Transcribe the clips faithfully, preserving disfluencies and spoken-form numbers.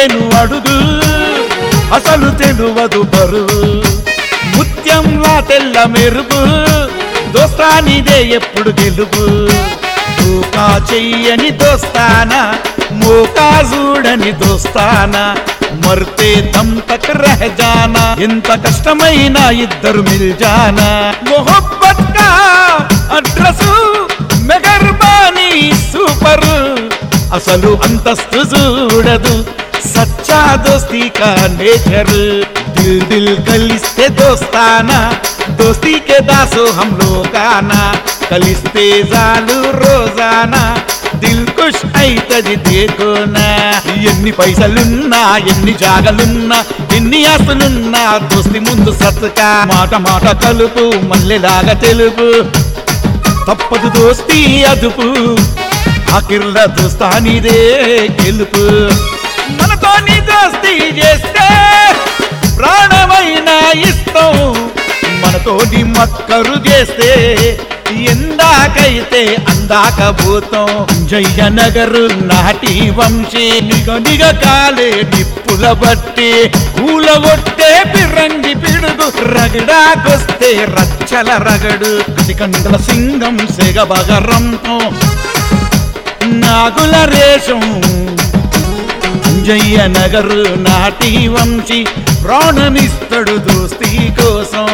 పదిహేను అడుగు అసలు తెలువదు బరువు ముత్యంలా తెల్ల మెరుపు దోస్తానిదే ఎప్పుడు గెలుపు దూకా చెయ్యని దోస్తానా మోకా చూడని దోస్తానా మర్తే దమ్ తక్ రహ జానా ఎంత కష్టమైనా ఇద్దరు మిల్ జానా మొహబ్బత్ కా అడ్రస్ మెహర్బానీ సూపర్ అసలు అంతస్తు చూడదు సచ్చా దోస్తీ కా నేచర్ దిల్ దిల్ కలిస్తే దోస్తానా దోస్తీ కే దాసో హమ్ లోగానా కలిస్తే జాలు రోజానా దిల్ ఖుష్ అయితది దేకోనా ఎన్ని పైసలున్నా ఎన్ని జాగలున్నా ఎన్ని ఆస్తులున్నా దోస్తి ముందు సత్కా మాట మాట కలుపు మల్లెలాగా తెలుపు తప్పదు దోస్తీ అదుపు ఆఖిర్ల దోస్తానిదే గెలుపు మనతో నీ దోస్తీ చేస్తే ప్రాణమైన ఇష్టం మనతో నీ మక్కరు చేస్తే ఎందాకైతే అందాక భూతం జయనగరు నాటి వంశీ నిగ నిగ కాలే నిప్పుల బట్టి కూలగొట్టే పిరంగి పిడుగు రగడాకొస్తే రచ్చల రగడు కటికండల సింగం సెగబగరంతో నాగుల రేషం జయనగరు నాటి వంశీ ప్రాణమిస్తడు దోస్తీ కోసం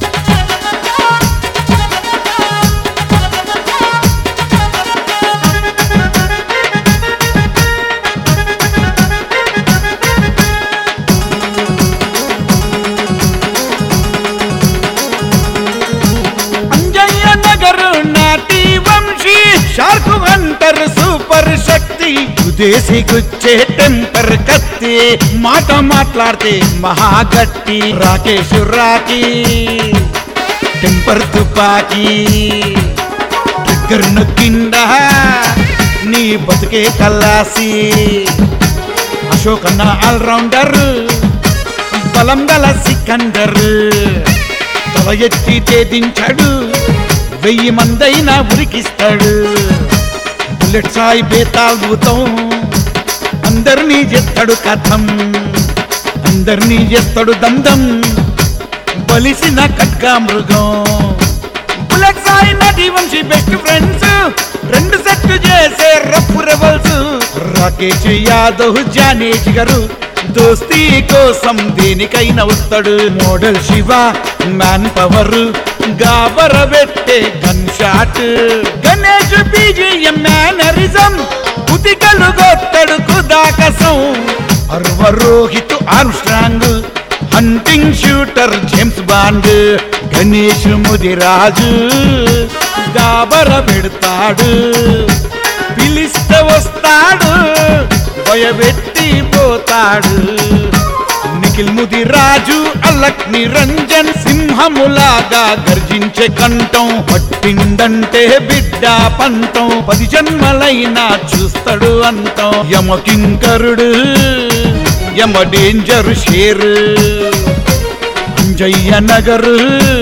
షార్కు హంటర్ సూపర్ శక్తి ఉదేసి గుచ్చే టెంపర్ కత్తి మాట మాట్లాడితే మహాగట్టి రాకేష్ రాకీ టెంపర్ తుపాకీ ట్రిగ్గర్ నొక్కిందా నీ బతుకే కల్లాసి అశోక్ అన్న ఆల్రౌండర్ బలం గల సికందర్ తల ఎత్తి ఛేదించాడు వెయ్యి మందైనా ఉరికిస్తాడు బుల్లెట్ సాయి బేతాల్ భూతం అందరినీ చేస్తాడు కథం అందరినీ చేస్తాడు దందం బలిసిన ఖడ్గా మృగం బుల్లెట్ సాయి నటి వంశీ బెస్ట్ ఫ్రెండ్స్ రెండు సెట్ చేసే rough rebels Rakesh Yadav Johnny జిగరు దోస్తీ కోసం దేనికైనా వస్తాడు మోడల్ శివ మ్యాన్ పవర్ గాబర పెట్టే gun shot Ganesh BGM mannerism ఉతికలు గొత్తడు కుదాకసం అర్వరోహిత్ Armstrong hunting shooter James Bond Ganesh Mudiraj గాబర పెడతాడు పిలిస్తే వస్తాడు భయపెట్టి పోతాడు నిఖిల్ ముదిరాజు అలక్ నిరంజన్ సింహములాగా గర్జించే కంఠం పట్టిందంటే బిడ్డ పంతం పది జన్మలైనా చూస్తాడు అంతం యమ కింకరుడు యమ డేంజర్ షేర్ జయనగర్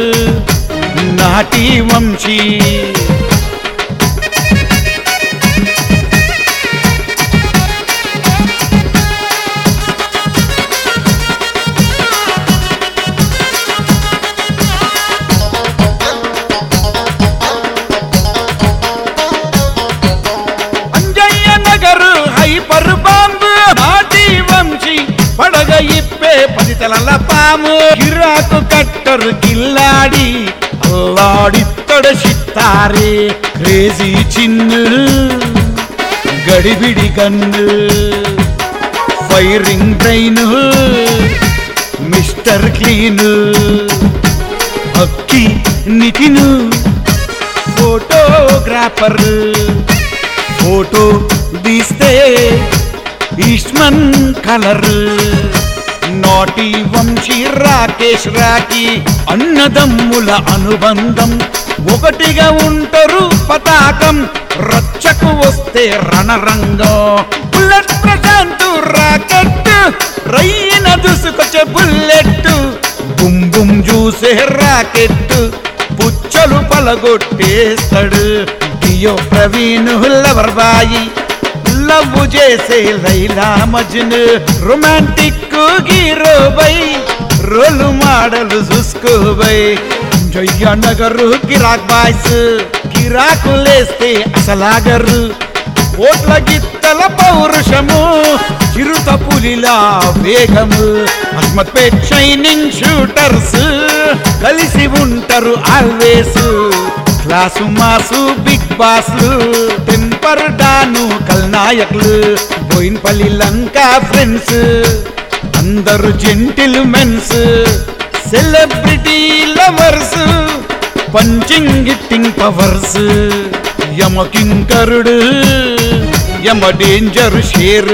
నాటి వంశీ పడగ ఇప్పే పది తలల పాము గిరాకు కట్టరు కిల్లాడి అల్లాడిత్తడు చిత్తారే క్రేజీ చిన్ను గడిబిడి gun firing brain mister clean Akki Nitin photographer photo తీస్తే ఈస్మన్ కలర్ నాటి వంశీ రాకేష్ రాకీ అన్నదమ్ముల అనుబంధం ఒకటిగా ఉంటారు పతాకం రచ్చకు వస్తే రణరంగం బుల్లెట్ ప్రశాంత్ రాకెట్ రైన దూసుకొచ్చే బుల్లెట్ బుమ్ బుమ్ చూసే రాకెట్ పుచ్చలు పలగొట్టేస్తాడు దియో ప్రవీణ్ లవర్ బాయి లవ్ చేసే లైలా మజ్ను రొమాంటిక్ హీరో బై రోల్ మోడల్ చూసుకో బై జయ్యనగరు కిరాక్ బాయ్స్ కిరాకులేస్తే అసలాగరు ఓట్ల గిత్తల పౌరుషము చిరుత పులిలా వేగము అహ్మద్ పేట్ షైనింగ్ షూటర్స్ కలిసి ఉంటారు always class mass big boss temper don కల్నాయకులు బోయిన్పల్లి లంకా ఫ్రెండ్స్ అందరు gentle men's celebrity lovers punching getting powers యమ కింకరుడు యమ డేంజర్ షేర్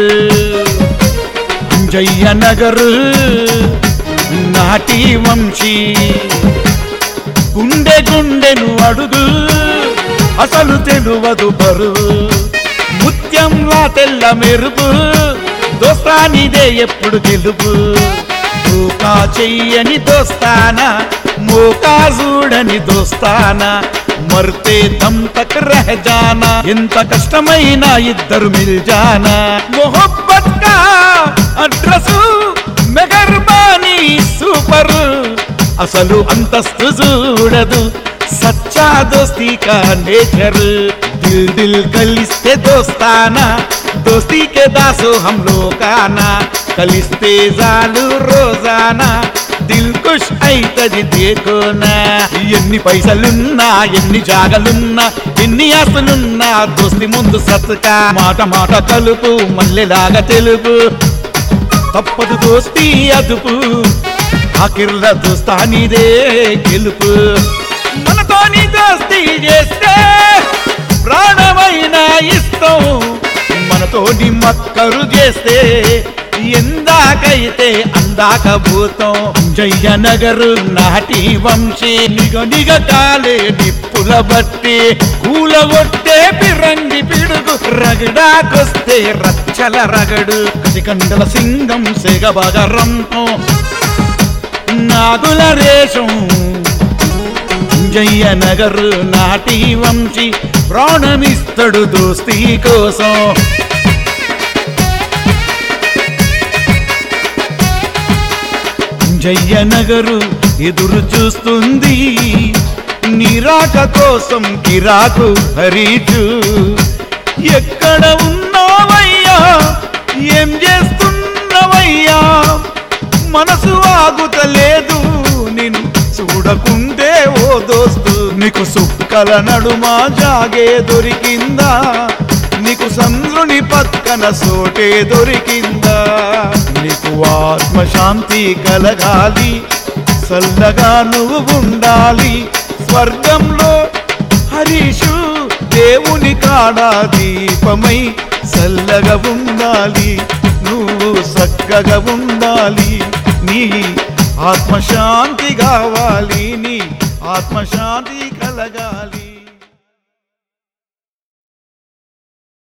జయ్యనగరు నాటి వంశీ గుండె గుండెను అడుగు అసలు తెలువదు బరువు ముత్యంలా తెల్ల మెరుపు దోస్తానిదే ఎప్పుడు గెలుపు దూకా చెయ్యని దోస్తానా మోకా చూడని దోస్తానా మర్తే దమ్ తక్ రహ జానా ఎంత కష్టమైనా ఇద్దరు మిల్ జానా మొహబ్బత్ కా అడ్రస్ మెహర్బానీ సూపర్ అసలు అంతస్తు చూడదు సచ్చా దోస్తీ కా నేచర్ దిల్ దిల్ కలిస్తే దోస్తానా దోస్తీ కే దాసో హమ్ లోకానా కలిస్తే జాలు రోజానా దిల్ ఖుష్ అయితది దేకోనా ఎన్ని పైసలున్నా ఎన్ని జాగలున్నా ఎన్ని ఆస్తులున్నా దోస్తి ముందు సత్కా మాట మాట కలుపు మల్లెలాగా తెలుపు తప్పదు దోస్తి అదుపు ఆఖిర్ల దోస్తానిదే గెలుపు మనతోని దోస్తి చేస్తే ప్రాణమైన ఇస్తాం మనతోని మక్కరు చేస్తే ఎందాకైతే అందాక భూతం జయ్యనగరు నాటి వంశీ నిగ నిగ కాలే నిప్పుల బట్టి కూలగొట్టే పిరంగి పిడుగు రగడాకొస్తే రచ్చల రగడు కసికండల సింగం సెగబగ రంపం నాగుల రేషం జయ్యనగరు నాటి వంశీ ప్రాణమిస్తడు దోస్తీ కోసం జయ్యనగరు ఎదురు చూస్తుంది నిరాక కోసం కిరాకు హరీచు ఎక్కడ ఉన్నావయ్యా ఏం చేస్తున్నవయ్యా మనసు ఆగుతలేదు నిన్ను చూడకుంటే ఓ దోస్తు నీకు సుక్కల నడుమా జాగే దొరికిందా నీకు సంద్రుని పక్కన సోటే దొరికిందా నీకు ఆత్మశాంతి కలగాలి సల్లగా నువ్వు ఉండాలి స్వర్గంలో హరీషు దేవుని కాడ దీపమై సల్లగా ఉండాలి నువ్వు చక్కగా ఉండాలి నీ ఆత్మశాంతి కావాలి నీ ఆత్మశాంతి కలగాలి.